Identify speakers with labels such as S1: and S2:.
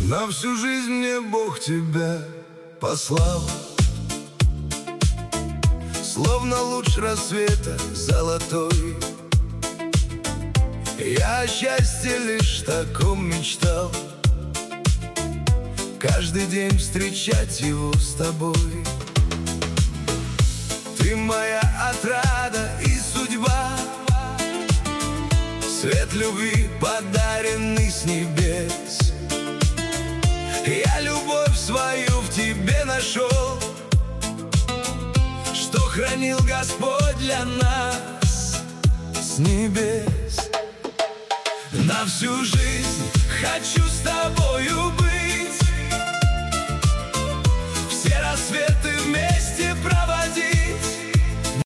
S1: На всю жизнь мне Бог тебя послал, словно луч рассвета золотой. Я о счастье лишь таком мечтал, каждый день встречать его с тобой. Ты моя отрада и судьба, свет любви, подаренный с небес. Я любовь свою в тебе нашел, что хранил Господь для нас с небес. На всю жизнь хочу с тобою быть,